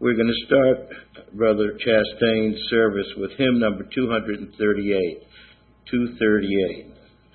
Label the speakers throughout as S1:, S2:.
S1: We're going to start Brother Chastain's service with hymn number 238. 238.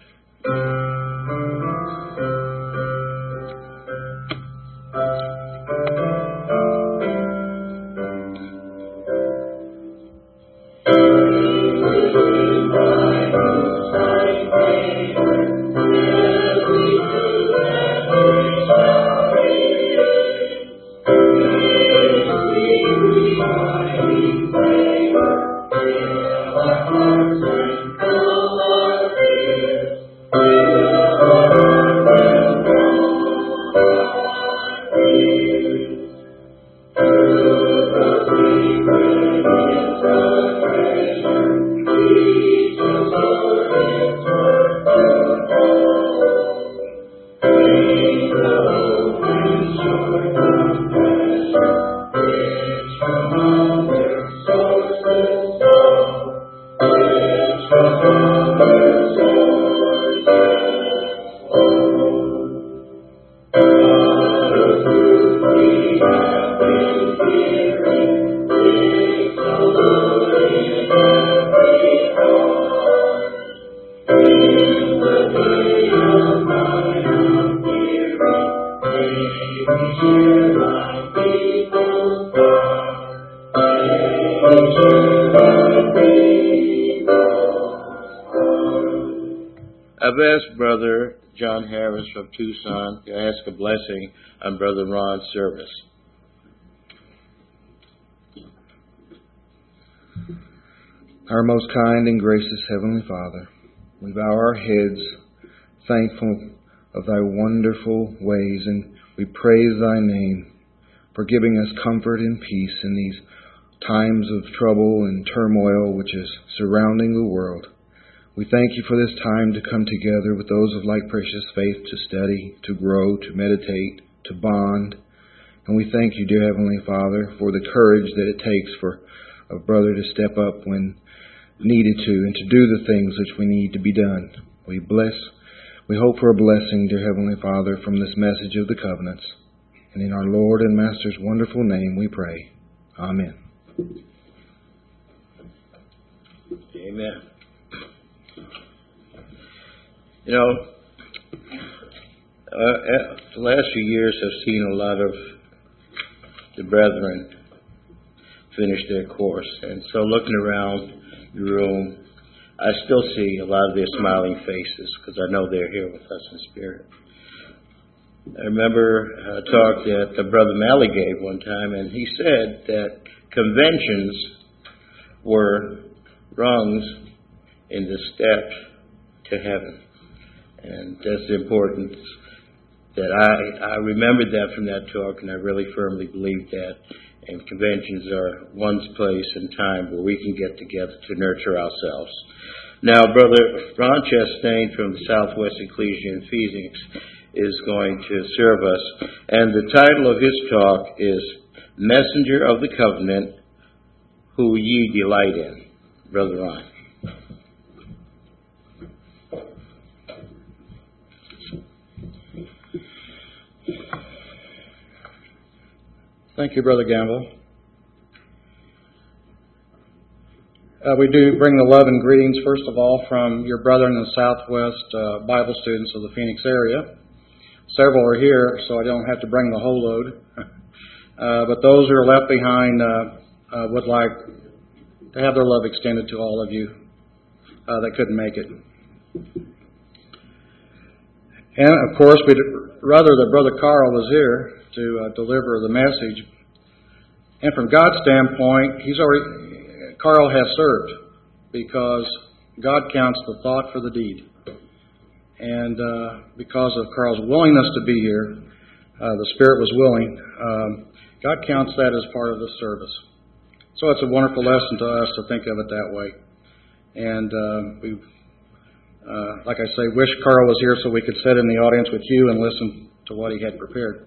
S1: I've asked Brother John Harris from Tucson to ask a blessing on Brother Ron's service.
S2: Our most kind and gracious Heavenly Father, we bow our heads thankful of Thy wonderful ways, and we praise Thy name for giving us comfort and peace in these times of trouble and turmoil which is surrounding the world. We thank You for this time to come together with those of like precious faith to study, to grow, to meditate, to bond. And we thank You, dear Heavenly Father, for the courage that it takes for a brother to step up when needed to and to do the things which we need to be done. We hope for a blessing, dear Heavenly Father, from this message of the covenants. And in our Lord and Master's wonderful name we pray. Amen.
S1: Amen. You know, the last few years have seen a lot of the brethren finish their course. And so looking around the room, I still see a lot of their smiling faces because I know they're here with us in spirit. I remember a talk that Brother Malley gave one time, and he said that conventions were rungs in the steps to heaven. And that's the importance that I remembered that from that talk, and I really firmly believe that. And conventions are one's place and time where we can get together to nurture ourselves. Now, Brother Ron Chastain from the Southwest Ecclesia in Phoenix is going to serve us. And the title of his talk is Messenger of the Covenant, Who Ye Delight in. Brother Ron.
S3: Thank you, Brother Gamble. We do bring the love and greetings, first of all, from your brethren in the Southwest Bible students of the Phoenix area. Several are here, so I don't have to bring the whole load. But those who are left behind would like to have their love extended to all of you that couldn't make it. And, of course, we'd rather that Brother Carl was here to deliver the message. And from God's standpoint, Carl has served because God counts the thought for the deed. And because of Carl's willingness to be here, the Spirit was willing, God counts that as part of the service. So it's a wonderful lesson to us to think of it that way. And we, like I say, wish Carl was here so we could sit in the audience with you and listen to what he had prepared.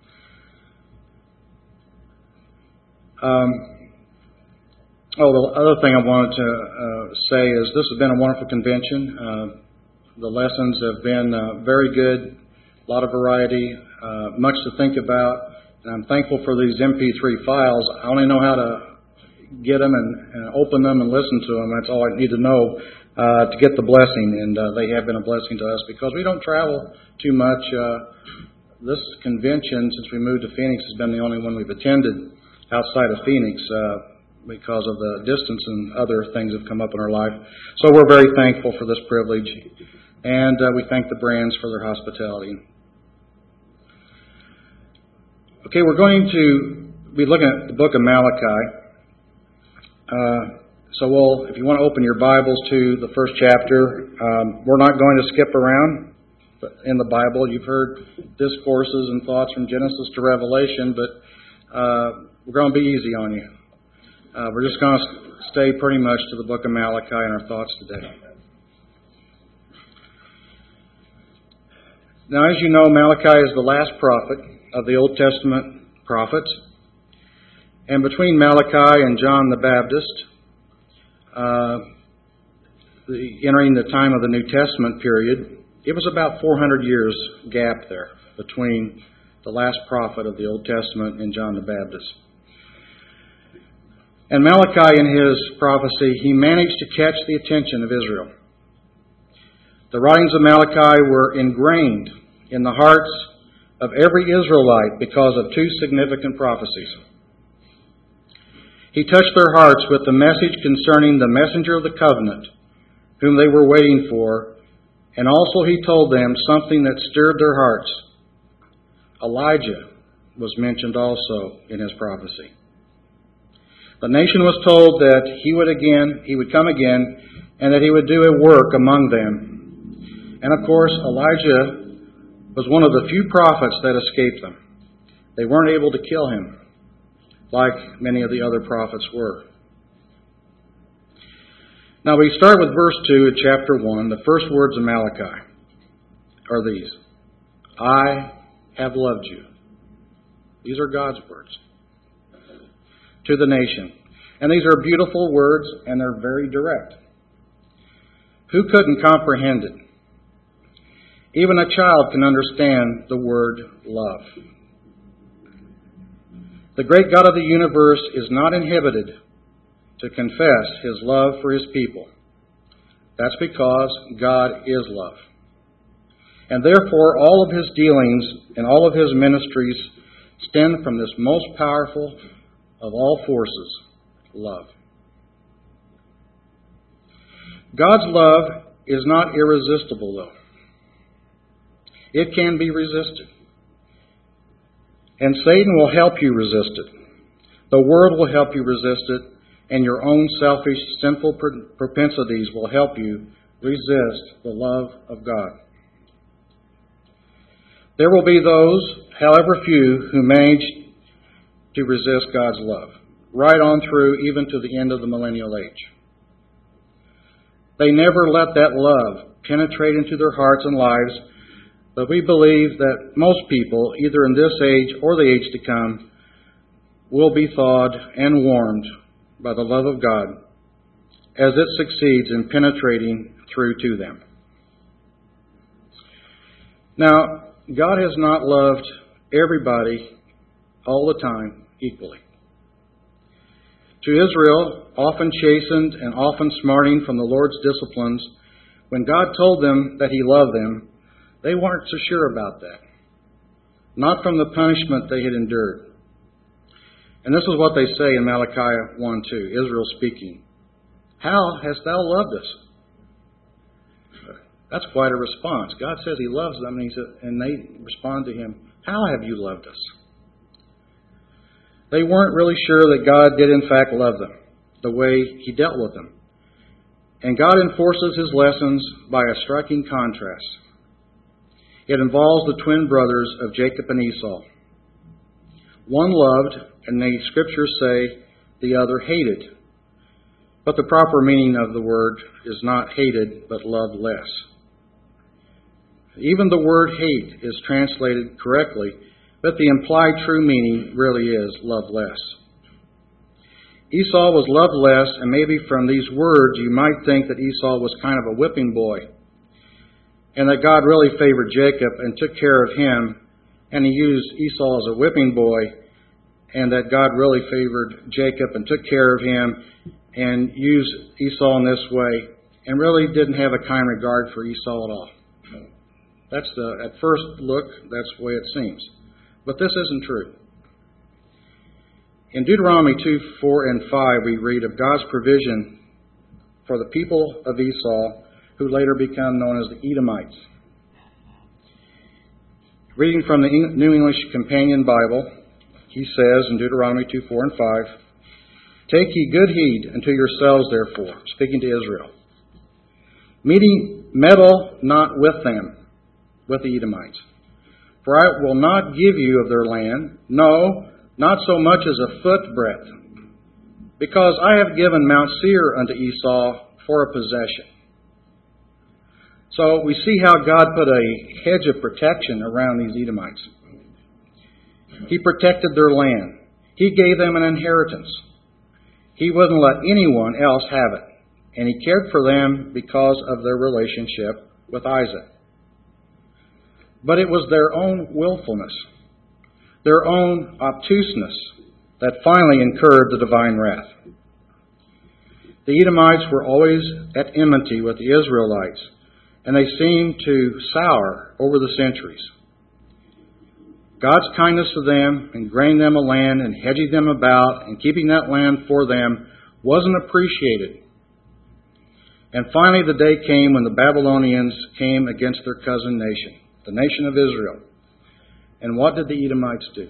S3: The other thing I wanted to say is this has been a wonderful convention. The lessons have been very good, a lot of variety, much to think about, And I'm thankful for these MP3 files. I only know how to get them and open them and listen to them. That's all I need to know to get the blessing. And they have been a blessing to us because we don't travel too much. This convention, since we moved to Phoenix, has been the only one we've attended outside of Phoenix because of the distance and other things that have come up in our life. So we're very thankful for this privilege. And we thank the Brands for their hospitality. Okay, we're going to be looking at the book of Malachi. If you want to open your Bibles to the first chapter, we're not going to skip around in the Bible. You've heard discourses and thoughts from Genesis to Revelation, but we're going to be easy on you. We're just going to stay pretty much to the book of Malachi in our thoughts today. Now, as you know, Malachi is the last prophet of the Old Testament prophets. And between Malachi and John the Baptist, entering the time of the New Testament period, it was about 400 years gap there between the last prophet of the Old Testament and John the Baptist. And Malachi, in his prophecy, he managed to catch the attention of Israel. The writings of Malachi were ingrained in the hearts of every Israelite because of two significant prophecies. He touched their hearts with the message concerning the messenger of the covenant, whom they were waiting for, and also he told them something that stirred their hearts. Elijah was mentioned also in his prophecy. The nation was told that he would come again, and that he would do a work among them. And of course, Elijah was one of the few prophets that escaped them. They weren't able to kill him like many of the other prophets were. Now we start with verse 2 of chapter 1. The first words of Malachi are these: I have loved you. These are God's words to the nation. And these are beautiful words, and they're very direct. Who couldn't comprehend it? Even a child can understand the word love. The great God of the universe is not inhibited to confess His love for His people. That's because God is love. And therefore, all of His dealings and all of His ministries stem from this most powerful of all forces, love. God's love is not irresistible, though. It can be resisted. And Satan will help you resist it. The world will help you resist it, and your own selfish, sinful propensities will help you resist the love of God. There will be those, however few, who manage to resist God's love, right on through even to the end of the millennial age. They never let that love penetrate into their hearts and lives, but we believe that most people, either in this age or the age to come, will be thawed and warmed by the love of God as it succeeds in penetrating through to them. Now, God has not loved everybody all the time equally. To Israel, often chastened and often smarting from the Lord's disciplines, when God told them that He loved them, they weren't so sure about that. Not from the punishment they had endured. And this is what they say in Malachi 1:2, Israel speaking. How hast thou loved us? That's quite a response. God says He loves them, and they respond to Him, how have you loved us? They weren't really sure that God did in fact love them, the way He dealt with them. And God enforces His lessons by a striking contrast. It involves the twin brothers of Jacob and Esau. One loved, and the Scriptures say the other hated. But the proper meaning of the word is not hated, but loved less. Even the word hate is translated correctly, but the implied true meaning really is love less. Esau was loved less, and maybe from these words you might think that Esau was kind of a whipping boy, and that God really favored Jacob and took care of him and he used Esau as a whipping boy, and that God really favored Jacob and took care of him and used Esau in this way, and really didn't have a kind regard for Esau at all. At first look, that's the way it seems. But this isn't true. In Deuteronomy 2:4 and 5, we read of God's provision for the people of Esau, who later become known as the Edomites. Reading from the New English Companion Bible, he says in Deuteronomy 2:4 and 5, "Take ye good heed unto yourselves, therefore," speaking to Israel, "meddle not with them," with the Edomites, "for I will not give you of their land, no, not so much as a foot breadth, because I have given Mount Seir unto Esau for a possession." So we see how God put a hedge of protection around these Edomites. He protected their land. He gave them an inheritance. He wouldn't let anyone else have it. And he cared for them because of their relationship with Isaac. But it was their own willfulness, their own obtuseness, that finally incurred the divine wrath. The Edomites were always at enmity with the Israelites, and they seemed to sour over the centuries. God's kindness to them in granting them a land and hedging them about and keeping that land for them wasn't appreciated. And finally the day came when the Babylonians came against their cousin nation, the nation of Israel. And what did the Edomites do?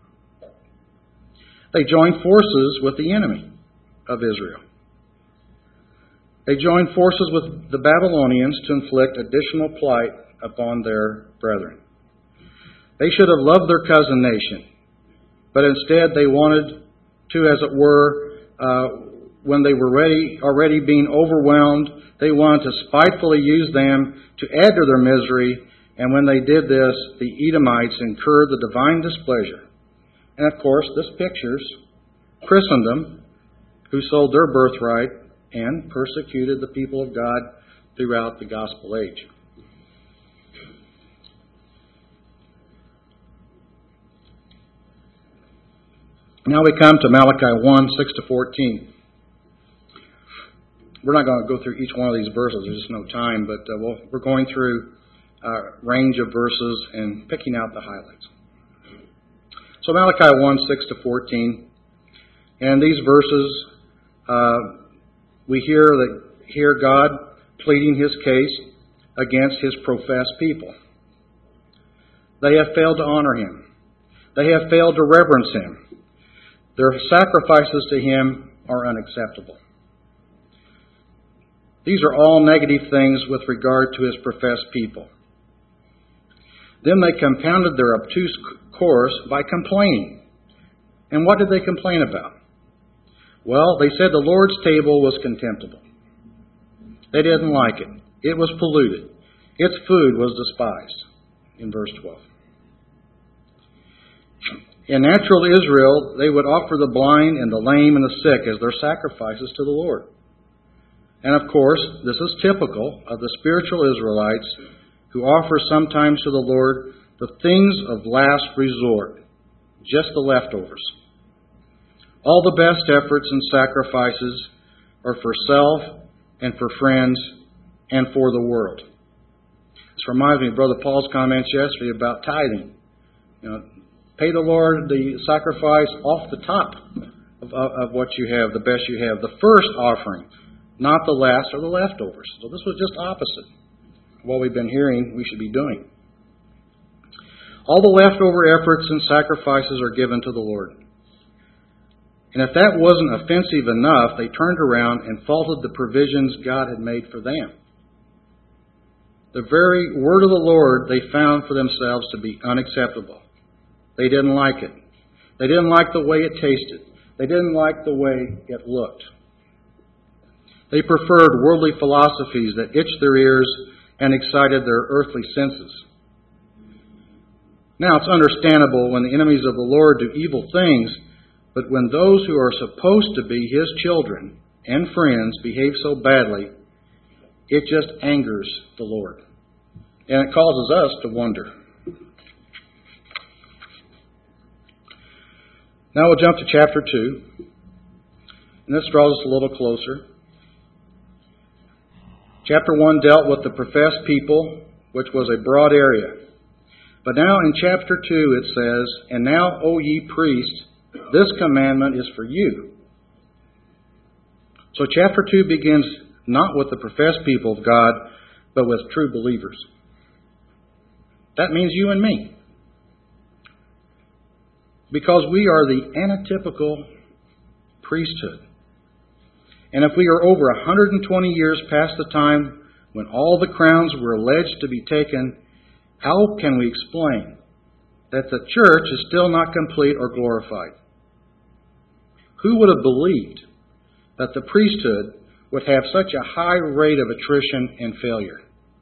S3: They joined forces with the enemy of Israel. They joined forces with the Babylonians to inflict additional plight upon their brethren. They should have loved their cousin nation, but instead they wanted to, as it were, when they were already being overwhelmed, they wanted to spitefully use them to add to their misery, and when they did this, the Edomites incurred the divine displeasure. And of course, this pictures Christendom, who sold their birthright and persecuted the people of God throughout the gospel age. Now we come to Malachi 1:6-14. We're not going to go through each one of these verses. There's just no time, but we're going through a range of verses and picking out the highlights. So Malachi 1:6-14, and these verses, we hear God pleading His case against His professed people. They have failed to honor Him. They have failed to reverence Him. Their sacrifices to Him are unacceptable. These are all negative things with regard to His professed people. Then they compounded their obtuse course by complaining. And what did they complain about? Well, they said the Lord's table was contemptible. They didn't like it. It was polluted. Its food was despised. In verse 12. In natural Israel, they would offer the blind and the lame and the sick as their sacrifices to the Lord. And of course, this is typical of the spiritual Israelites who offer sometimes to the Lord the things of last resort, just the leftovers. All the best efforts and sacrifices are for self and for friends and for the world. This reminds me of Brother Paul's comments yesterday about tithing. Pay the Lord the sacrifice off the top of what you have, the best you have, the first offering, not the last or the leftovers. So this was just opposite of what we've been hearing we should be doing. All the leftover efforts and sacrifices are given to the Lord. And if that wasn't offensive enough, they turned around and faulted the provisions God had made for them. The very word of the Lord they found for themselves to be unacceptable. They didn't like it. They didn't like the way it tasted. They didn't like the way it looked. They preferred worldly philosophies that itched their ears and excited their earthly senses. Now, it's understandable when the enemies of the Lord do evil things, but when those who are supposed to be His children and friends behave so badly, it just angers the Lord. And it causes us to wonder. Now we'll jump to chapter 2. And this draws us a little closer. Chapter 1 dealt with the professed people, which was a broad area. But now in chapter 2 it says, "And now, O ye priests, this commandment is for you." So chapter 2 begins not with the professed people of God, but with true believers. That means you and me. Because we are the antitypical priesthood. And if we are over 120 years past the time when all the crowns were alleged to be taken, how can we explain that the church is still not complete or glorified? Who would have believed that the priesthood would have such a high rate of attrition and failure?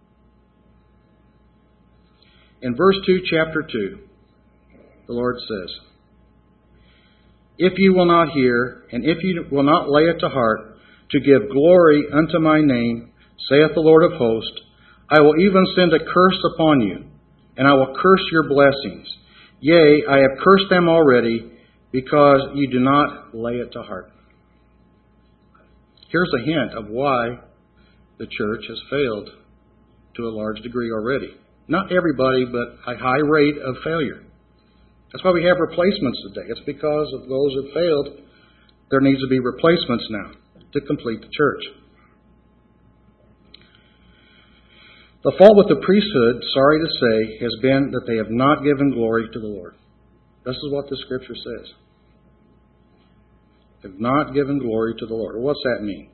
S3: In verse 2, chapter 2, the Lord says, "If you will not hear, and if you will not lay it to heart, to give glory unto my name, saith the Lord of hosts, I will even send a curse upon you, and I will curse your blessings. Yea, I have cursed them already, because you do not lay it to heart." Here's a hint of why the church has failed to a large degree already. Not everybody, but a high rate of failure. That's why we have replacements today. It's because of those who failed. There needs to be replacements now to complete the church. The fault with the priesthood, sorry to say, has been that they have not given glory to the Lord. This is what the Scripture says. They have not given glory to the Lord. What's that mean?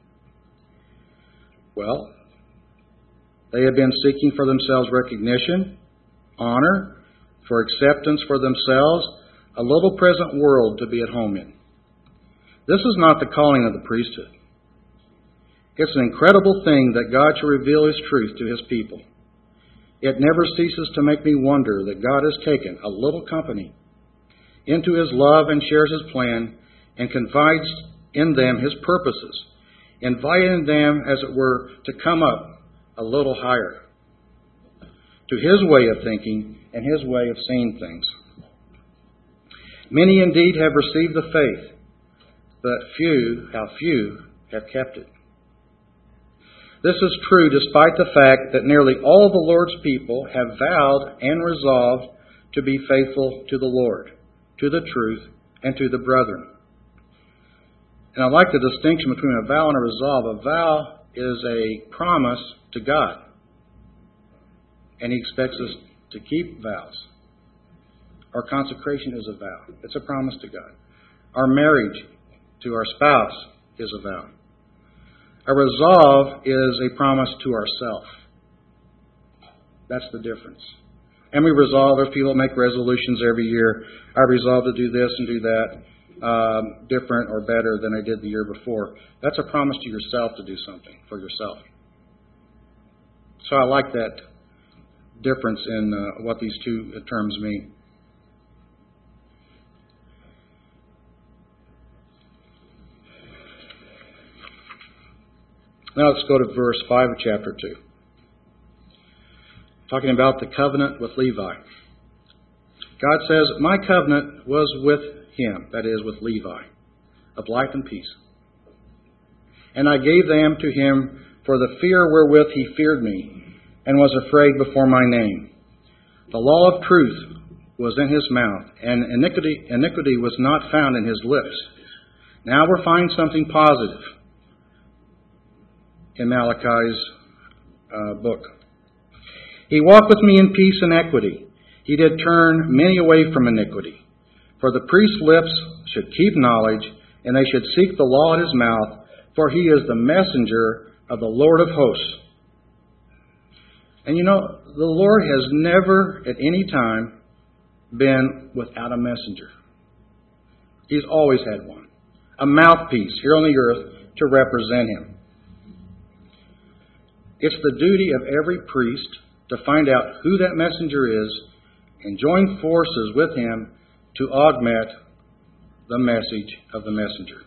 S3: Well, they have been seeking for themselves recognition, honor, for acceptance for themselves, a little present world to be at home in. This is not the calling of the priesthood. It's an incredible thing that God should reveal His truth to His people. It never ceases to make me wonder that God has taken a little company into His love and shares His plan and confides in them His purposes, inviting them, as it were, to come up a little higher to His way of thinking and His way of seeing things. Many indeed have received the faith, but how few have kept it. This is true despite the fact that nearly all the Lord's people have vowed and resolved to be faithful to the Lord, to the truth, and to the brethren. And I like the distinction between a vow and a resolve. A vow is a promise to God, and He expects us to keep vows. Our consecration is a vow. It's a promise to God. Our marriage to our spouse is a vow. A resolve is a promise to ourselves. That's the difference. And we resolve, there's people that make resolutions every year. I resolve to do this and do that different or better than I did the year before. That's a promise to yourself to do something for yourself. So I like that difference in what these two terms mean. Now let's go to verse 5 of chapter 2. Talking about the covenant with Levi. God says, "My covenant was with him," that is, with Levi, "of life and peace. And I gave them to him for the fear wherewith he feared me, and was afraid before my name. The law of truth was in his mouth, and iniquity was not found in his lips." Now we're finding something positive in Malachi's book. "He walked with me in peace and equity. He did turn many away from iniquity. For the priest's lips should keep knowledge, and they should seek the law at his mouth, for he is the messenger of the Lord of hosts." And you know, the Lord has never at any time been without a messenger. He's always had one. A mouthpiece here on the earth to represent him. It's the duty of every priest to find out who that messenger is and join forces with him to augment the message of the messenger.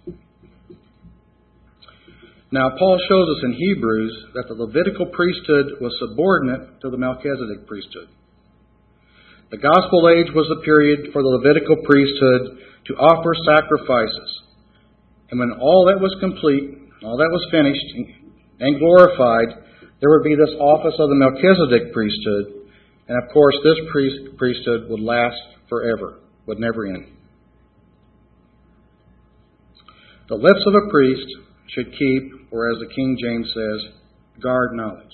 S3: Now, Paul shows us in Hebrews that the Levitical priesthood was subordinate to the Melchizedek priesthood. The Gospel age was the period for the Levitical priesthood to offer sacrifices. And when all that was complete, all that was finished and glorified, there would be this office of the Melchizedek priesthood. And of course, this priesthood would last forever, would never end. The lips of a priest should keep, or as the King James says, guard knowledge.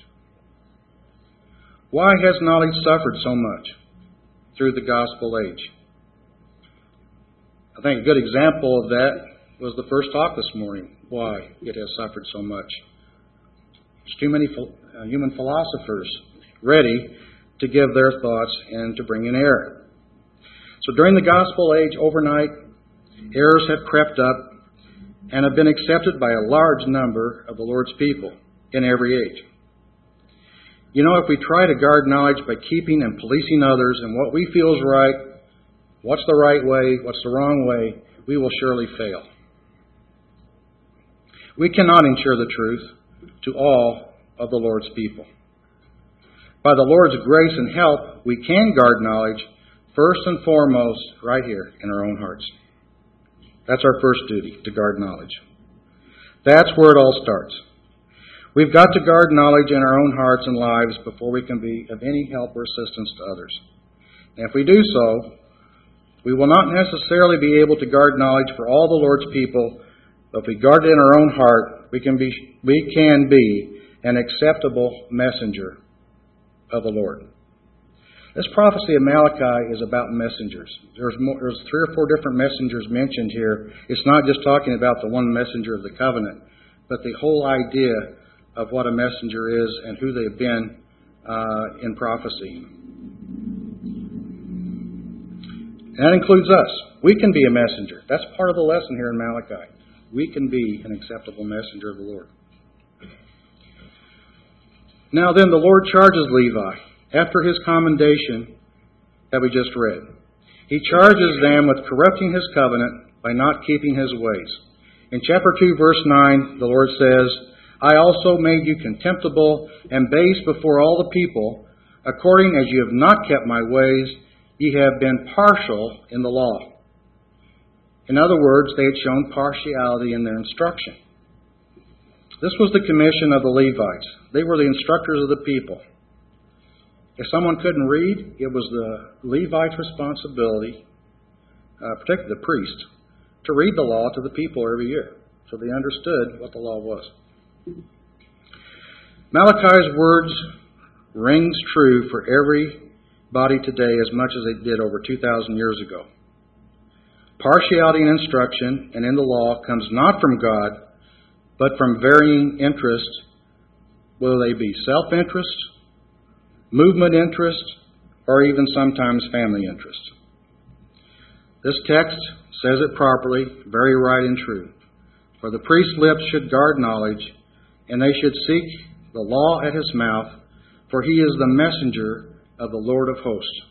S3: Why has knowledge suffered so much through the gospel age? I think a good example of that was the first talk this morning, why it has suffered so much. There's too many human philosophers ready to give their thoughts and to bring in error. So during the gospel age, overnight, errors have crept up and have been accepted by a large number of the Lord's people in every age. You know, if we try to guard knowledge by keeping and policing others and what we feel is right, what's the right way, what's the wrong way, we will surely fail. We cannot ensure the truth to all of the Lord's people. By the Lord's grace and help, we can guard knowledge first and foremost right here in our own hearts. That's our first duty, to guard knowledge. That's where it all starts. We've got to guard knowledge in our own hearts and lives before we can be of any help or assistance to others. And if we do so, we will not necessarily be able to guard knowledge for all the Lord's people, but if we guard it in our own heart, we can be an acceptable messenger of the Lord. This prophecy of Malachi is about messengers. There's 3 or 4 different messengers mentioned here. It's not just talking about the one messenger of the covenant, but the whole idea of what a messenger is and who they've been in prophecy. And that includes us. We can be a messenger. That's part of the lesson here in Malachi. We can be an acceptable messenger of the Lord. Now then, the Lord charges Levi, after his commendation that we just read. He charges them with corrupting his covenant by not keeping his ways. In chapter 2, verse 9, the Lord says, I also made you contemptible and base before all the people, according as you have not kept my ways, ye have been partial in the law. In other words, they had shown partiality in their instruction. This was the commission of the Levites. They were the instructors of the people. If someone couldn't read, it was the Levite's responsibility, particularly the priest, to read the law to the people every year, so they understood what the law was. Malachi's words rings true for everybody today as much as they did over 2,000 years ago. Partiality in instruction and in the law comes not from God, but from varying interests, whether they be self-interest, movement interest, or even sometimes family interest. This text says it properly, very right and true. For the priest's lips should guard knowledge, and they should seek the law at his mouth, for he is the messenger of the Lord of hosts.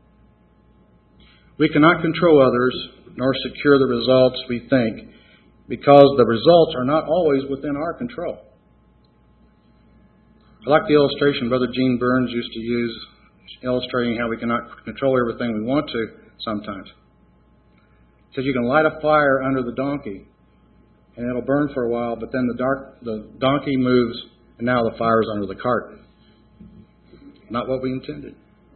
S3: We cannot control others, nor secure the results we think, because the results are not always within our control. I like the illustration Brother Gene Burns used to use, illustrating how we cannot control everything we want to sometimes. He says you can light a fire under the donkey, and it'll burn for a while, but then the donkey moves, and now the fire's under the cart. Not what we intended.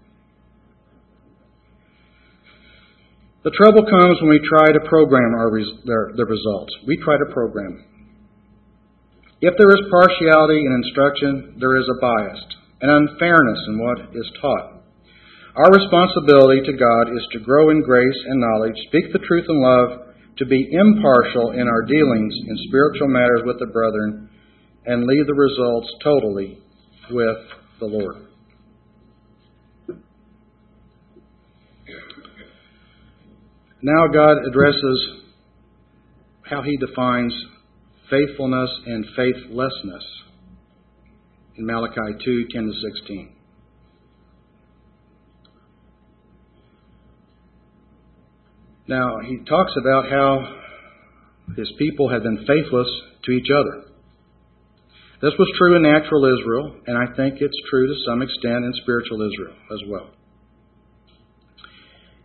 S3: The trouble comes when we try to program the results. We try to program. If there is partiality in instruction, there is a bias, an unfairness in what is taught. Our responsibility to God is to grow in grace and knowledge, speak the truth in love, to be impartial in our dealings in spiritual matters with the brethren, and leave the results totally with the Lord. Now God addresses how He defines faithfulness and faithlessness in Malachi 2:10-16. Now, He talks about how His people have been faithless to each other. This was true in natural Israel, and I think it's true to some extent in spiritual Israel as well.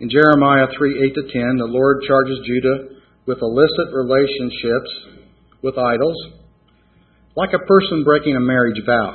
S3: In Jeremiah 3:8-10, the Lord charges Judah with illicit relationships with idols, like a person breaking a marriage vow.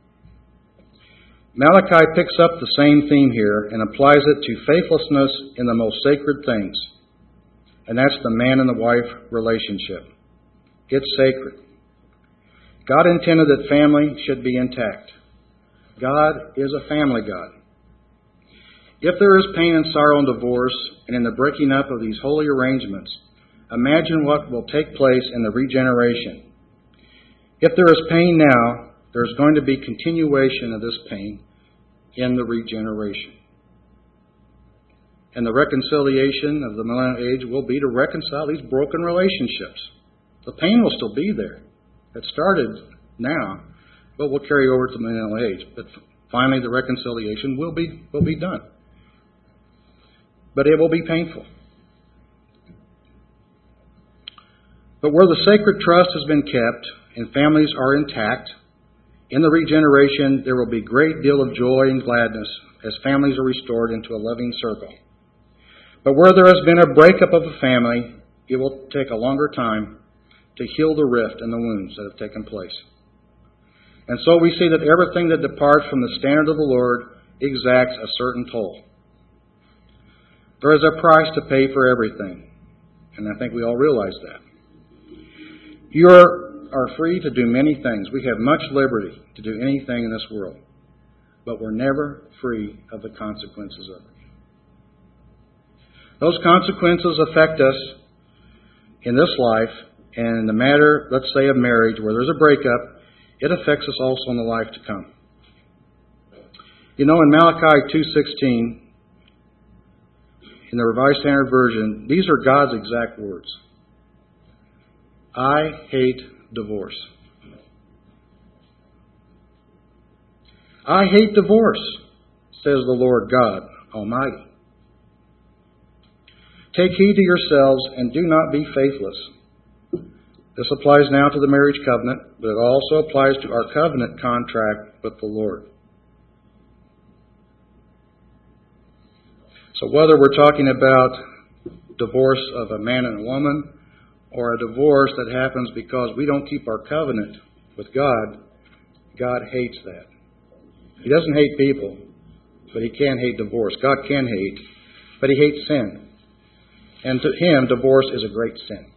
S3: Malachi picks up the same theme here and applies it to faithlessness in the most sacred things, and that's the man and the wife relationship. It's sacred. God intended that family should be intact. God is a family God. If there is pain and sorrow in divorce and in the breaking up of these holy arrangements, imagine what will take place in the regeneration. If there is pain now, there's going to be continuation of this pain in the regeneration. And the reconciliation of the millennial age will be to reconcile these broken relationships. The pain will still be there. It started now, but will carry over to the millennial age. But finally, the reconciliation will be done. But it will be painful. But where the sacred trust has been kept and families are intact, in the regeneration there will be a great deal of joy and gladness as families are restored into a loving circle. But where there has been a breakup of a family, it will take a longer time to heal the rift and the wounds that have taken place. And so we see that everything that departs from the standard of the Lord exacts a certain toll. There is a price to pay for everything, and I think we all realize that. You are free to do many things. We have much liberty to do anything in this world, but we're never free of the consequences of it. Those consequences affect us in this life, and in the matter, let's say, of marriage, where there's a breakup, it affects us also in the life to come. You know, in Malachi 2:16, in the Revised Standard Version, these are God's exact words. I hate divorce. I hate divorce, says the Lord God Almighty. Take heed to yourselves and do not be faithless. This applies now to the marriage covenant, but it also applies to our covenant contract with the Lord. So whether we're talking about divorce of a man and a woman, or a divorce that happens because we don't keep our covenant with God, God hates that. He doesn't hate people, but He can hate divorce. God can hate, but He hates sin. And to Him, divorce is a great sin.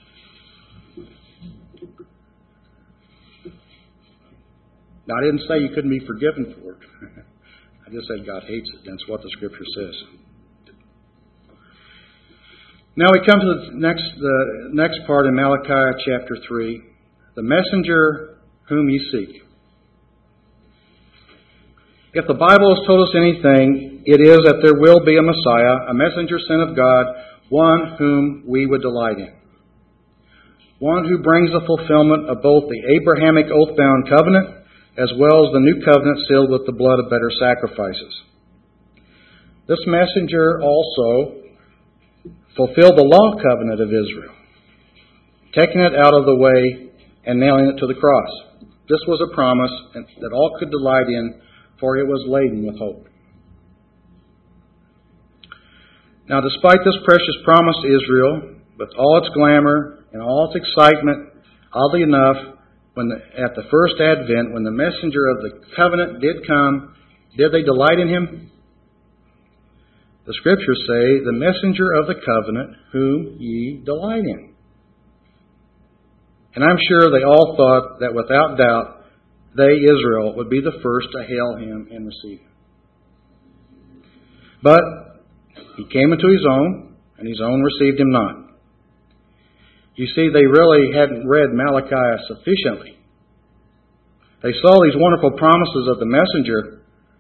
S3: Now, I didn't say you couldn't be forgiven for it. I just said God hates it. That's what the Scripture says. Now we come to the next part in Malachi chapter 3, the messenger whom ye seek. If the Bible has told us anything, it is that there will be a Messiah, a messenger sent of God, one whom we would delight in. One who brings the fulfillment of both the Abrahamic oath-bound covenant as well as the new covenant sealed with the blood of better sacrifices. This messenger also fulfilled the law covenant of Israel, taking it out of the way and nailing it to the cross. This was a promise that all could delight in, for it was laden with hope. Now, despite this precious promise to Israel, with all its glamour and all its excitement, oddly enough, at the first advent, when the messenger of the covenant did come, did they delight in him? The Scriptures say, the messenger of the covenant whom ye delight in. And I'm sure they all thought that without doubt, they, Israel, would be the first to hail him and receive him. But he came into his own, and his own received him not. You see, they really hadn't read Malachi sufficiently. They saw these wonderful promises of the messenger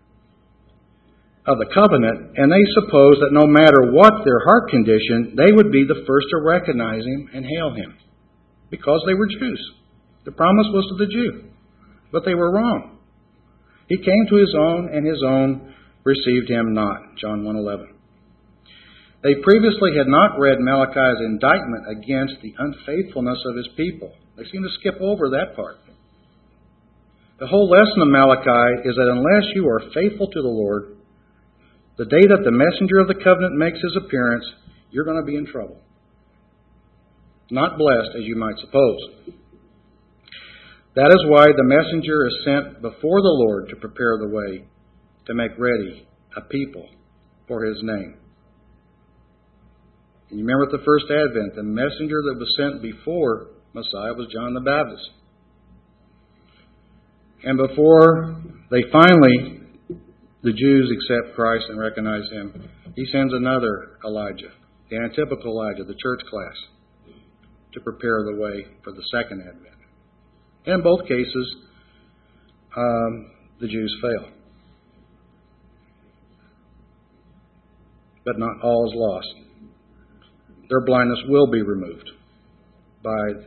S3: of the covenant, and they supposed that no matter what their heart condition, they would be the first to recognize him and hail him, because they were Jews. The promise was to the Jew, but they were wrong. He came to his own, and his own received him not. John 1:11. They previously had not read Malachi's indictment against the unfaithfulness of his people. They seem to skip over that part. The whole lesson of Malachi is that unless you are faithful to the Lord, the day that the messenger of the covenant makes his appearance, you're going to be in trouble. Not blessed, as you might suppose. That is why the messenger is sent before the Lord to prepare the way, to make ready a people for his name. And you remember at the first advent, the messenger that was sent before Messiah was John the Baptist. And before they finally, the Jews accept Christ and recognize him, he sends another Elijah, the antitypical Elijah, the church class, to prepare the way for the second advent. And in both cases, the Jews fail. But not all is lost. Their blindness will be removed by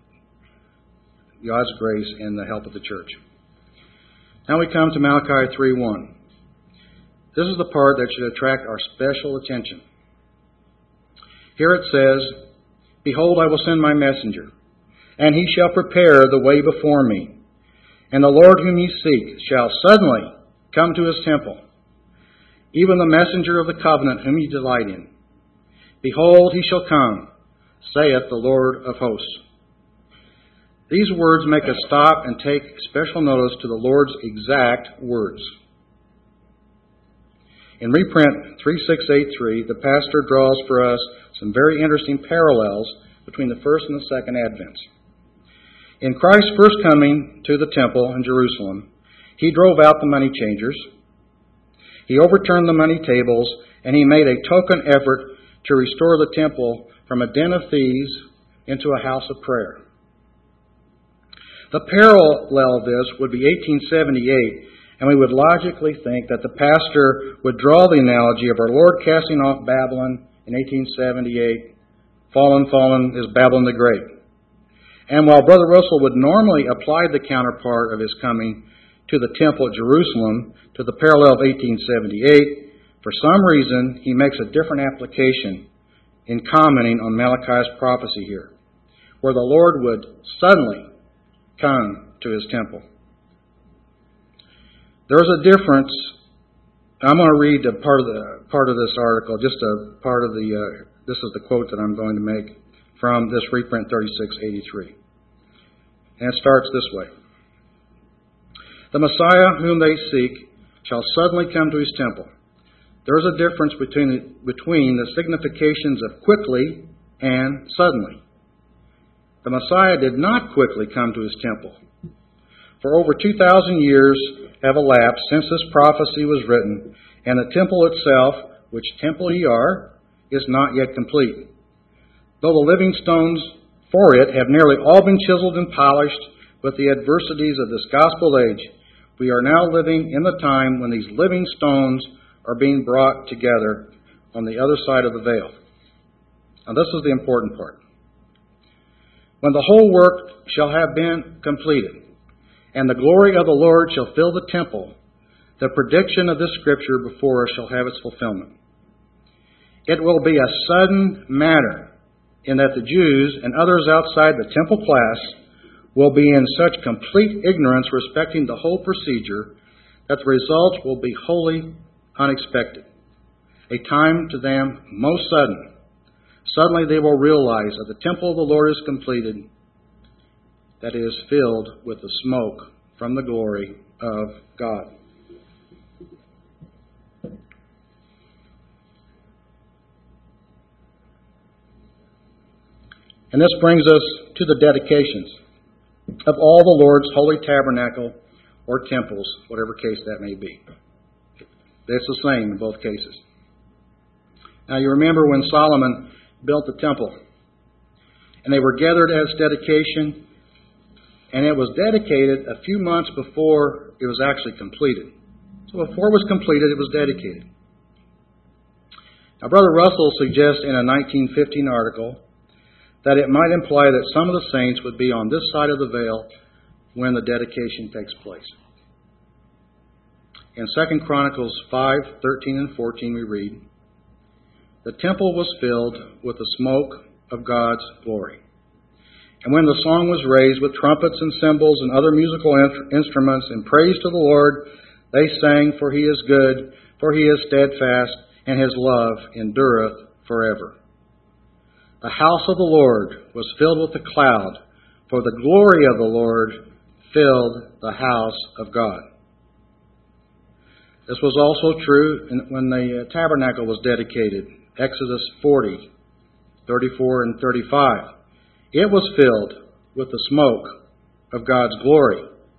S3: God's grace and the help of the church. Now we come to Malachi 3:1. This is the part that should attract our special attention. Here it says, "Behold, I will send my messenger, and he shall prepare the way before me. And the Lord whom ye seek shall suddenly come to his temple, even the messenger of the covenant whom ye delight in. Behold, he shall come, saith the Lord of hosts." These words make us stop and take special notice to the Lord's exact words. In reprint 3683, the pastor draws for us some very interesting parallels between the first and the second advents. In Christ's first coming to the temple in Jerusalem, he drove out the money changers, he overturned the money tables, and he made a token effort to restore the temple from a den of thieves into a house of prayer. The parallel of this would be 1878, and we would logically think that the pastor would draw the analogy of our Lord casting off Babylon in 1878. Fallen, fallen is Babylon the Great. And while Brother Russell would normally apply the counterpart of his coming to the temple at Jerusalem to the parallel of 1878, for some reason he makes a different application in commenting on Malachi's prophecy here, where the Lord would suddenly come to his temple. There's a difference. I'm going to read a part of this article, just a part of the. This is the quote that I'm going to make from this reprint 3683, and it starts this way: "The Messiah whom they seek shall suddenly come to his temple." There is a difference between the significations of quickly and suddenly. The Messiah did not quickly come to his temple. For over 2,000 years have elapsed since this prophecy was written, and the temple itself, which temple ye are, is not yet complete. Though the living stones for it have nearly all been chiseled and polished with the adversities of this gospel age, we are now living in the time when these living stones are being brought together on the other side of the veil. Now this is the important part. "When the whole work shall have been completed, and the glory of the Lord shall fill the temple, the prediction of this scripture before us shall have its fulfillment. It will be a sudden matter, in that the Jews and others outside the temple class will be in such complete ignorance respecting the whole procedure that the results will be wholly unexpected. A time to them most sudden. Suddenly they will realize that the temple of the Lord is completed, that it is filled with the smoke from the glory of God." And this brings us to the dedications of all the Lord's holy tabernacle or temples, whatever case that may be. It's the same in both cases. Now you remember when Solomon built the temple, and they were gathered at its dedication, and it was dedicated a few months before it was actually completed. So before it was completed, it was dedicated. Now Brother Russell suggests in a 1915 article that it might imply that some of the saints would be on this side of the veil when the dedication takes place. In 2 Chronicles 5:13 and 14 we read, "The temple was filled with the smoke of God's glory. And when the song was raised with trumpets and cymbals and other musical instruments in praise to the Lord, they sang, for he is good, for he is steadfast, and his love endureth forever. The house of the Lord was filled with a cloud, for the glory of the Lord filled the house of God. This was also true when the tabernacle was dedicated. Exodus 40, 34 and 35. It was filled with the smoke of God's glory.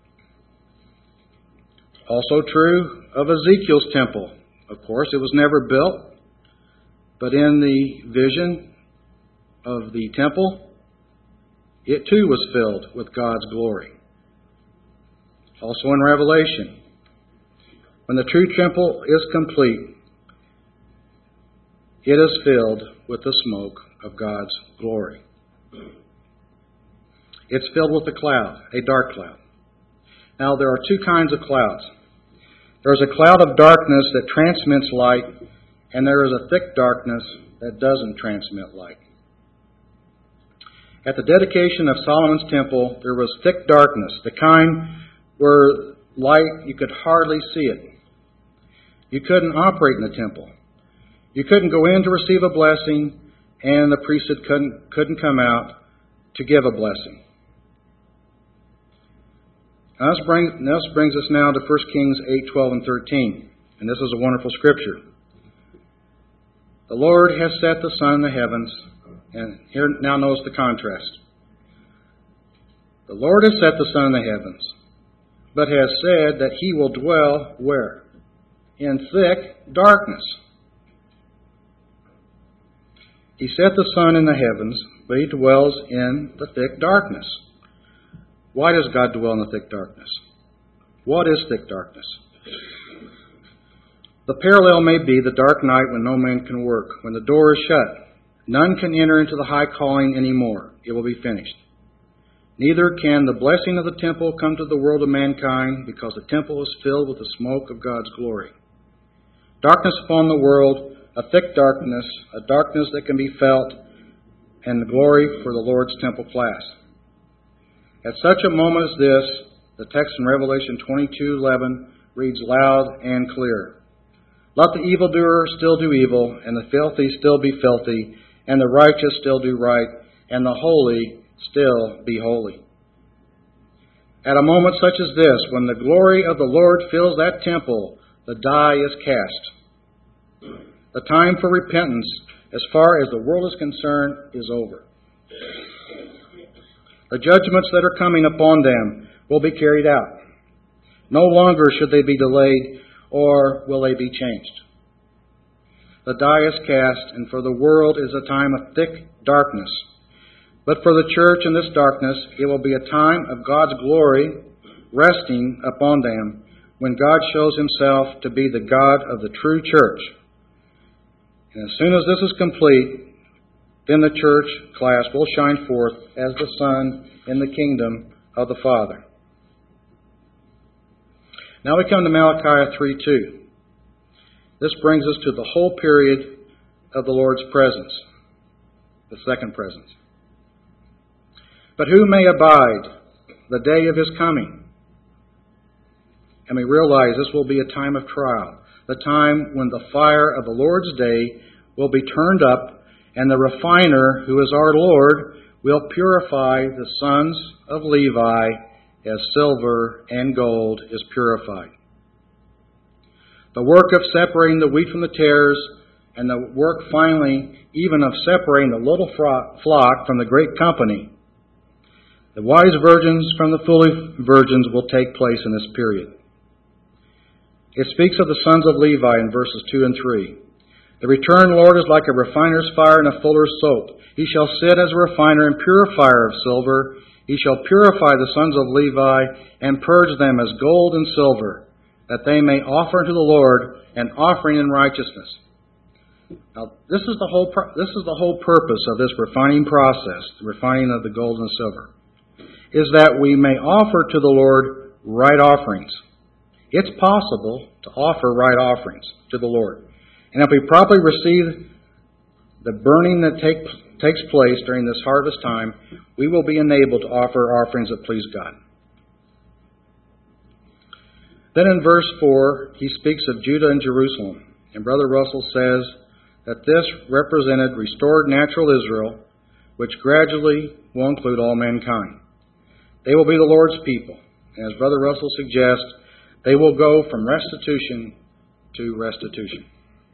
S3: Also true of Ezekiel's temple. Of course, it was never built, but in the vision of the temple, it too was filled with God's glory. Also in Revelation, when the true temple is complete, it is filled with the smoke of God's glory. It's filled with a cloud, a dark cloud. Now, there are two kinds of clouds. There's a cloud of darkness that transmits light, and there is a thick darkness that doesn't transmit light. At the dedication of Solomon's temple, there was thick darkness, the kind where light, you could hardly see it. You couldn't operate in the temple. You couldn't go in to receive a blessing, and the priesthood couldn't come out to give a blessing. Now, this brings us now to 1 Kings 8, 12, and 13. And this is a wonderful scripture. The Lord has set the sun in the heavens. And here now notice the contrast. The Lord has set the sun in the heavens, but has said that he will dwell where? In thick darkness. He set the sun in the heavens, but he dwells in the thick darkness. Why does God dwell in the thick darkness? What is thick darkness? The parallel may be the dark night when no man can work, when the door is shut. None can enter into the high calling anymore. It will be finished. Neither can the blessing of the temple come to the world of mankind, because the temple is filled with the smoke of God's glory. Darkness upon the world, a thick darkness, a darkness that can be felt, and the glory for the Lord's temple class. At such a moment as this, the text in Revelation 22:11 reads loud and clear. Let the evildoer still do evil, and the filthy still be filthy, and the righteous still do right, and the holy still be holy. At a moment such as this, when the glory of the Lord fills that temple, the die is cast. The time for repentance, as far as the world is concerned, is over. The judgments that are coming upon them will be carried out. No longer should they be delayed, or will they be changed. The die is cast, and for the world is a time of thick darkness. But for the church in this darkness, it will be a time of God's glory resting upon them, when God shows himself to be the God of the true church. And as soon as this is complete, then the church class will shine forth as the sun in the kingdom of the Father. Now we come to Malachi 3:2. This brings us to the whole period of the Lord's presence, the second presence. But who may abide the day of his coming? And we realize this will be a time of trial, the time when the fire of the Lord's day will be turned up, and the refiner, who is our Lord, will purify the sons of Levi as silver and gold is purified. The work of separating the wheat from the tares, and the work finally even of separating the little flock from the great company, the wise virgins from the foolish virgins, will take place in this period. It speaks of the sons of Levi in verses 2 and 3. The returned Lord is like a refiner's fire and a fuller's soap. He shall sit as a refiner and purifier of silver. He shall purify the sons of Levi and purge them as gold and silver, that they may offer unto the Lord an offering in righteousness. Now, this is the whole purpose of this refining process, the refining of the gold and silver, is that we may offer to the Lord right offerings. It's possible to offer right offerings to the Lord. And if we properly receive the burning that takes place during this harvest time, we will be enabled to offer offerings that please God. Then in verse 4, he speaks of Judah and Jerusalem. And Brother Russell says that this represented restored natural Israel, which gradually will include all mankind. They will be the Lord's people. And as Brother Russell suggests, they will go from restitution to restitution.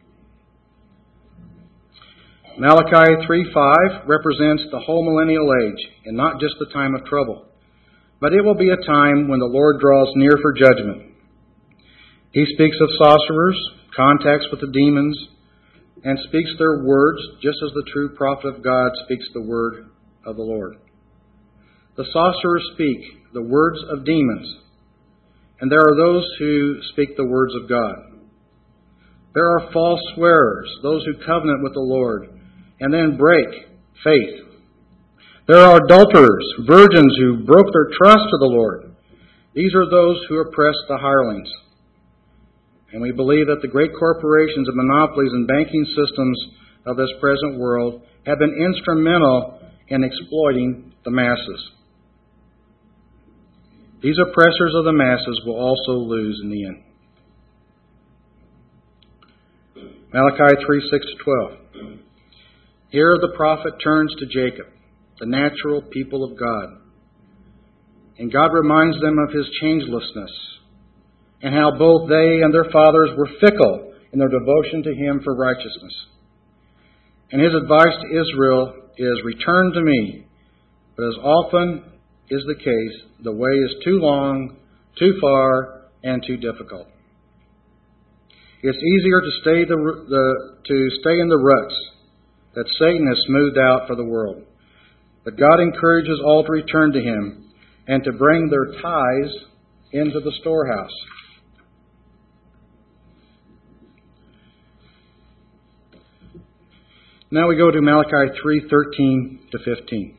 S3: Malachi 3:5 represents the whole millennial age, and not just the time of trouble. But it will be a time when the Lord draws near for judgment. He speaks of sorcerers, contacts with the demons, and speaks their words just as the true prophet of God speaks the word of the Lord. The sorcerers speak the words of demons, and there are those who speak the words of God. There are false swearers, those who covenant with the Lord and then break faith. There are adulterers, virgins who broke their trust to the Lord. These are those who oppress the hirelings. And we believe that the great corporations and monopolies and banking systems of this present world have been instrumental in exploiting the masses. These oppressors of the masses will also lose in the end. Malachi 3:6-12. Here the prophet turns to Jacob, the natural people of God. And God reminds them of His changelessness and how both they and their fathers were fickle in their devotion to Him for righteousness. And His advice to Israel is, return to me. But as often is the case, the way is too long, too far, and too difficult. It's easier to stay in the ruts that Satan has smoothed out for the world. But God encourages all to return to Him and to bring their tithes into the storehouse. Now we go to Malachi 3:13-15.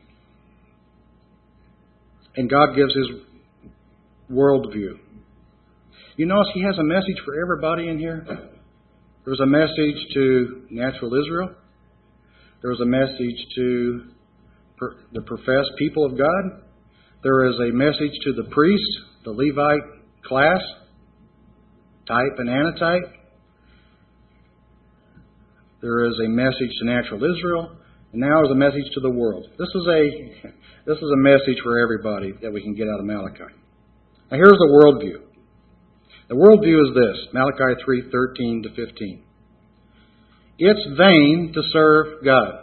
S3: And God gives His worldview. You notice He has a message for everybody in here. There was a message to natural Israel. There was a message to the professed people of God. There is a message to the priests, the Levite class, type and antitype. There is a message to natural Israel, and now is a message to the world. This is a message for everybody that we can get out of Malachi. Now here's the worldview. The worldview is this, Malachi 3:13-15. It's vain to serve God.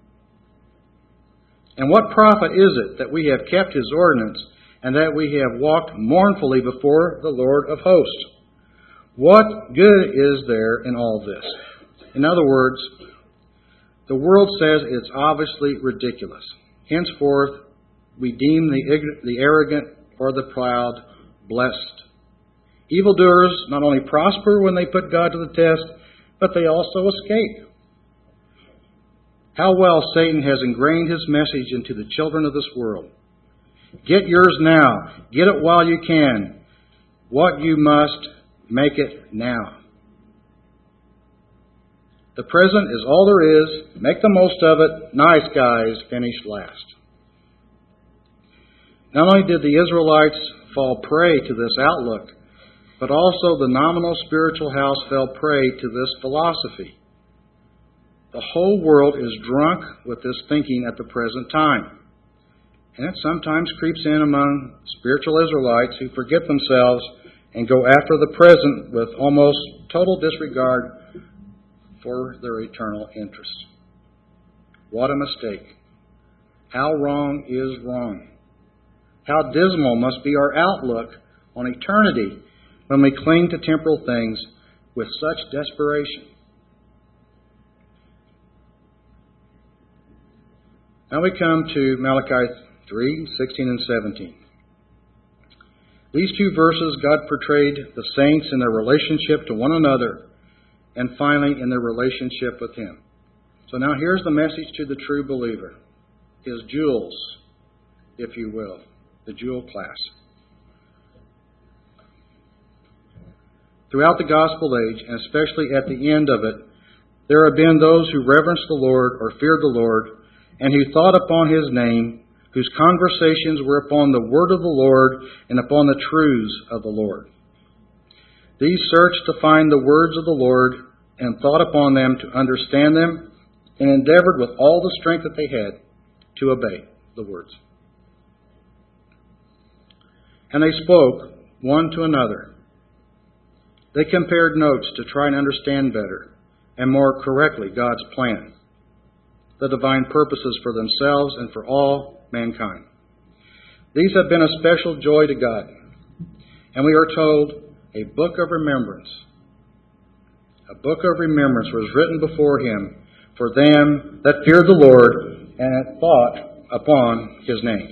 S3: And what profit is it that we have kept His ordinance and that we have walked mournfully before the Lord of hosts? What good is there in all this? In other words, the world says it's obviously ridiculous. Henceforth, we deem the arrogant or the proud blessed. Evildoers not only prosper when they put God to the test, but they also escape. How well Satan has ingrained his message into the children of this world. Get yours now. Get it while you can. What you must, make it now. The present is all there is. Make the most of it. Nice guys finish last. Not only did the Israelites fall prey to this outlook, but also the nominal spiritual house fell prey to this philosophy. The whole world is drunk with this thinking at the present time. And it sometimes creeps in among spiritual Israelites who forget themselves and go after the present with almost total disregard for their eternal interests. What a mistake. How wrong is wrong. How dismal must be our outlook on eternity when we cling to temporal things with such desperation. Now we come to Malachi 3:16 and 17. These two verses, God portrayed the saints in their relationship to one another and finally in their relationship with Him. So now here's the message to the true believer. His jewels, if you will, the jewel class. Throughout the gospel age, and especially at the end of it, there have been those who reverenced the Lord or feared the Lord and who thought upon His name, whose conversations were upon the word of the Lord and upon the truths of the Lord. These searched to find the words of the Lord and thought upon them to understand them and endeavored with all the strength that they had to obey the words. And they spoke one to another. They compared notes to try and understand better and more correctly God's plan, the divine purposes for themselves and for all mankind. These have been a special joy to God, and we are told a book of remembrance. A book of remembrance was written before him for them that feared the Lord and had thought upon his name.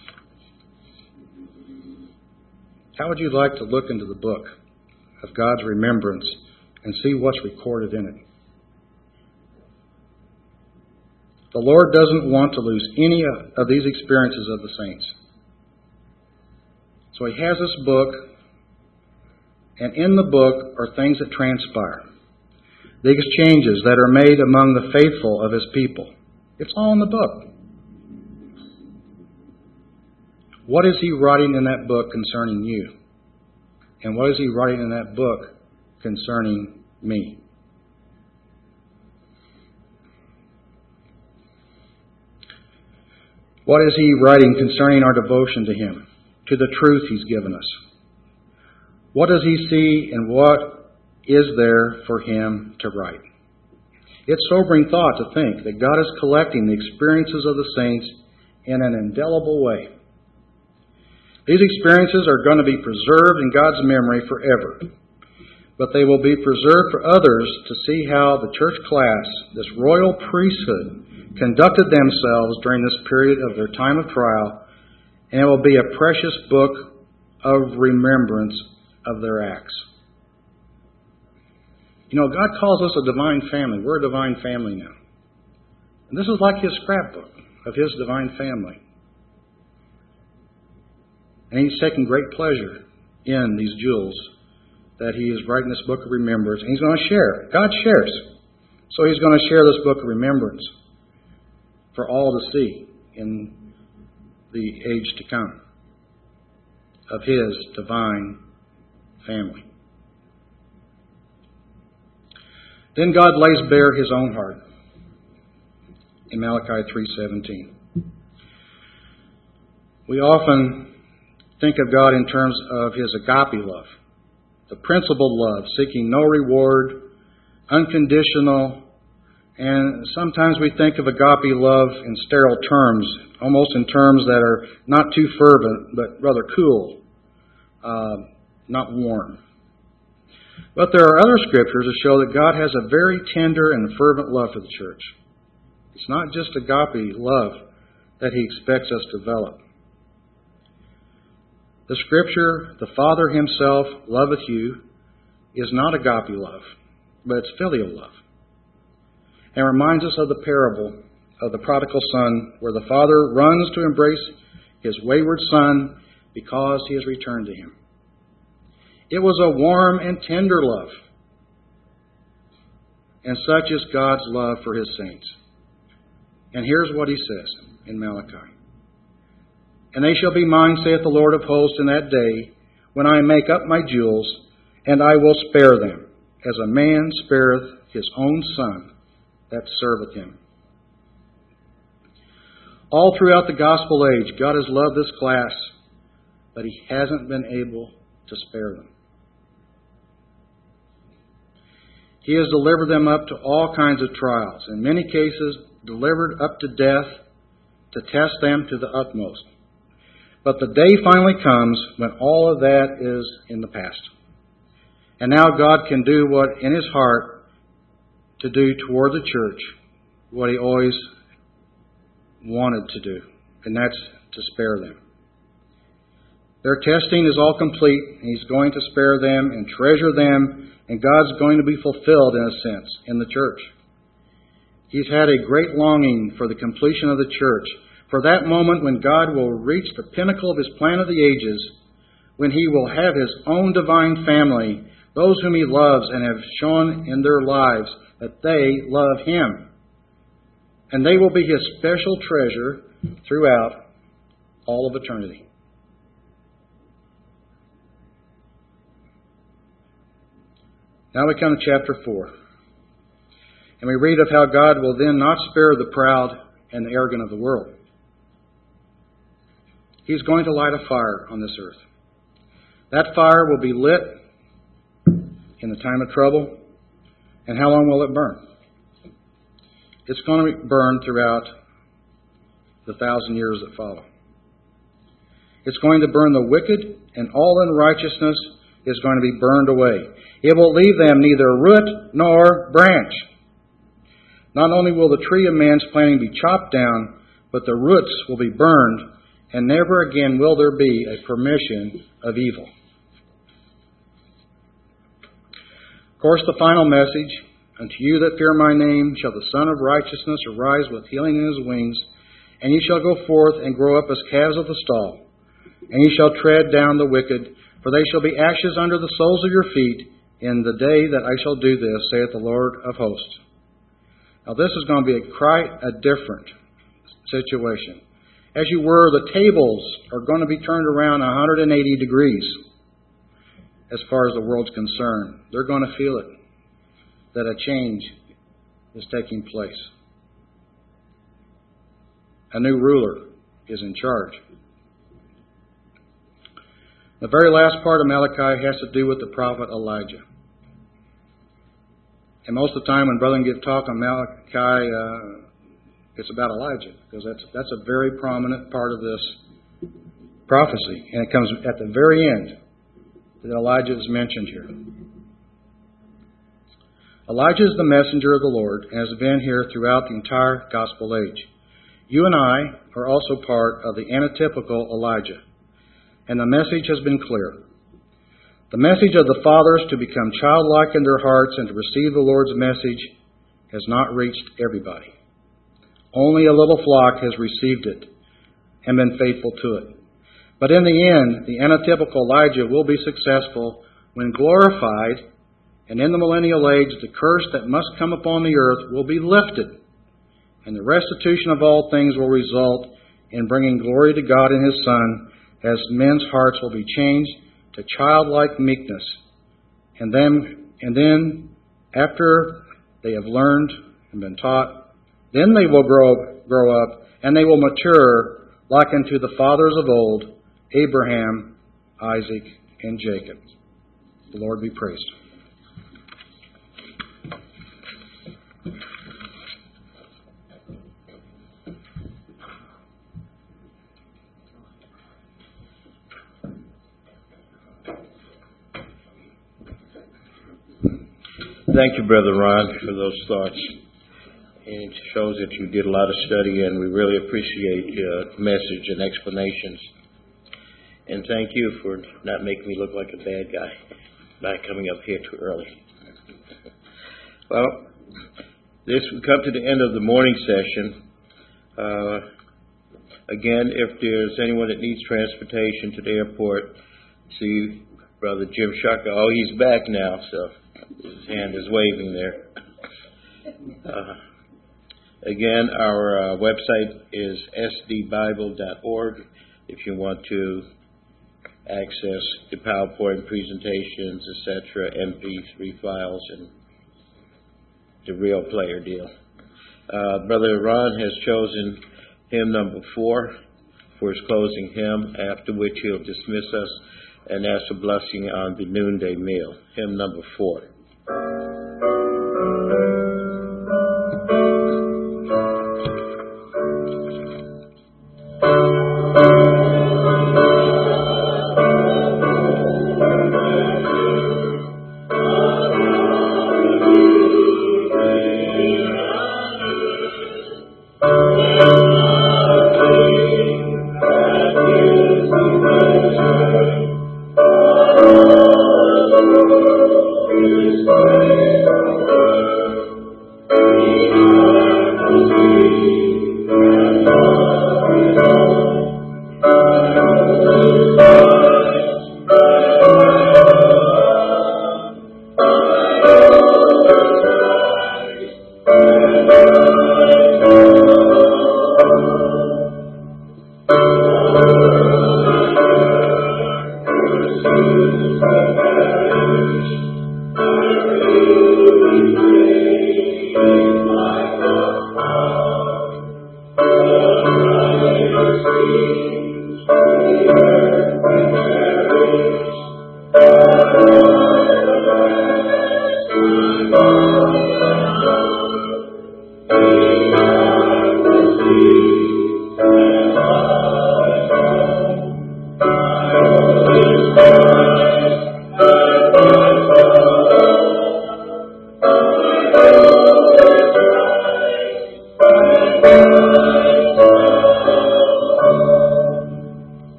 S3: How would you like to look into the book of God's remembrance and see what's recorded in it? The Lord doesn't want to lose any of these experiences of the saints. So he has this book, and in the book are things that transpire. The exchanges that are made among the faithful of his people. It's all in the book. What is he writing in that book concerning you? And what is he writing in that book concerning me? What is he writing concerning our devotion to him, to the truth he's given us? What does he see and what is there for him to write? It's sobering thought to think that God is collecting the experiences of the saints in an indelible way. These experiences are going to be preserved in God's memory forever, but they will be preserved for others to see how the church class, this royal priesthood, conducted themselves during this period of their time of trial, and it will be a precious book of remembrance of their acts. You know, God calls us a divine family. We're a divine family now. And this is like his scrapbook of his divine family. And he's taking great pleasure in these jewels that he is writing this book of remembrance. And he's going to share. God shares. So he's going to share this book of remembrance for all to see in the age to come of his divine family. Then God lays bare his own heart in Malachi 3:17. We often think of God in terms of his agape love, the principled love, seeking no reward, unconditional, and sometimes we think of agape love in sterile terms, almost in terms that are not too fervent, but rather cool, not warm. But there are other scriptures that show that God has a very tender and fervent love for the church. It's not just agape love that he expects us to develop. The scripture, the Father himself loveth you, is not agape love, but it's filial love. And reminds us of the parable of the prodigal son, where the father runs to embrace his wayward son because he has returned to him. It was a warm and tender love. And such is God's love for his saints. And here's what he says in Malachi. And they shall be mine, saith the Lord of hosts, in that day, when I make up my jewels, and I will spare them, as a man spareth his own son that serveth him. All throughout the gospel age, God has loved this class, but he hasn't been able to spare them. He has delivered them up to all kinds of trials, in many cases delivered up to death to test them to the utmost. But the day finally comes when all of that is in the past. And now God can do what in his heart to do toward the church, what he always wanted to do, and that's to spare them. Their testing is all complete, and he's going to spare them and treasure them, and God's going to be fulfilled, in a sense, in the church. He's had a great longing for the completion of the church, for that moment when God will reach the pinnacle of his plan of the ages, when he will have his own divine family, those whom he loves and have shown in their lives that they love him. And they will be his special treasure throughout all of eternity. Now we come to chapter 4. And we read of how God will then not spare the proud and the arrogant of the world. He's going to light a fire on this earth. That fire will be lit in the time of trouble. And how long will it burn? It's going to burn throughout the 1,000 years that follow. It's going to burn the wicked, and all unrighteousness is going to be burned away. It will leave them neither root nor branch. Not only will the tree of man's planting be chopped down, but the roots will be burned, and never again will there be a permission of evil. Of course, the final message, unto you that fear my name shall the Son of Righteousness arise with healing in his wings, and ye shall go forth and grow up as calves of the stall. And ye shall tread down the wicked, for they shall be ashes under the soles of your feet in the day that I shall do this, saith the Lord of hosts. Now this is going to be quite a different situation. As you were, the tables are going to be turned around 180 degrees as far as the world's concerned. They're going to feel it, that a change is taking place. A new ruler is in charge. The very last part of Malachi has to do with the prophet Elijah. And most of the time when Brother give talk on Malachi, it's about Elijah, because that's a very prominent part of this prophecy. And it comes at the very end that Elijah is mentioned here. Elijah is the messenger of the Lord and has been here throughout the entire gospel age. You and I are also part of the antitypical Elijah. And the message has been clear. The message of the fathers to become childlike in their hearts and to receive the Lord's message has not reached everybody. Only a little flock has received it and been faithful to it. But in the end, the antitypical Elijah will be successful when glorified, and in the millennial age, the curse that must come upon the earth will be lifted, and the restitution of all things will result in bringing glory to God and His Son, as men's hearts will be changed to childlike meekness. And then, after they have learned and been taught, then they will grow up, and they will mature like unto the fathers of old, Abraham, Isaac, and Jacob. The Lord be praised.
S1: Thank you, Brother Ron, for those thoughts. And it shows that you did a lot of study, and we really appreciate your message and explanations. And thank you for not making me look like a bad guy by coming up here too early. Well, we come to the end of the morning session. Again, if there's anyone that needs transportation to the airport, see Brother Jim Shucker. Oh, he's back now, so his hand is waving there. Again, our website is sdbible.org if you want to access the PowerPoint presentations, etc., MP3 files, and the real player deal. Brother Ron has chosen hymn number 4 for his closing hymn, after which he'll dismiss us and ask a blessing on the noonday meal. Hymn number 4.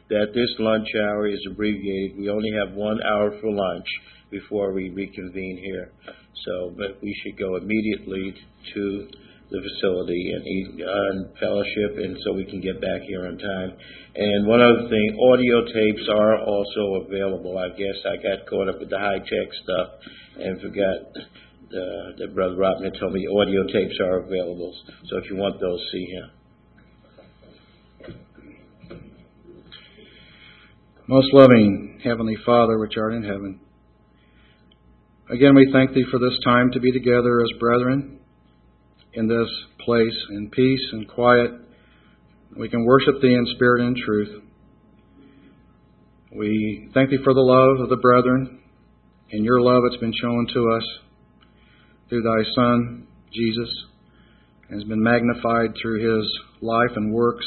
S1: that this lunch hour is abbreviated. We only have 1 hour for lunch before we reconvene here. So, but we should go immediately to the facility and eat and fellowship, and so we can get back here on time. And one other thing, audio tapes are also available. I guess I got caught up with the high-tech stuff and forgot that Brother Robin told me audio tapes are available. So if you want those, see him.
S3: Most loving Heavenly Father, which art in heaven, again we thank Thee for this time to be together as brethren in this place in peace and quiet. We can worship Thee in spirit and truth. We thank Thee for the love of the brethren and Your love that's been shown to us through Thy Son, Jesus, and has been magnified through His life and works,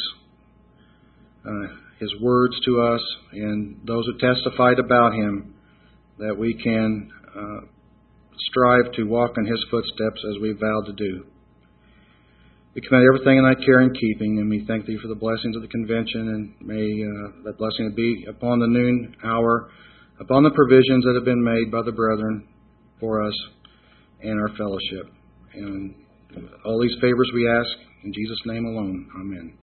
S3: His words to us, and those who testified about Him, that we can strive to walk in His footsteps as we vowed to do. We commit everything in Thy care and keeping, and we thank Thee for the blessings of the convention, and may that blessing be upon the noon hour, upon the provisions that have been made by the brethren for us and our fellowship. And all these favors we ask in Jesus' name alone. Amen.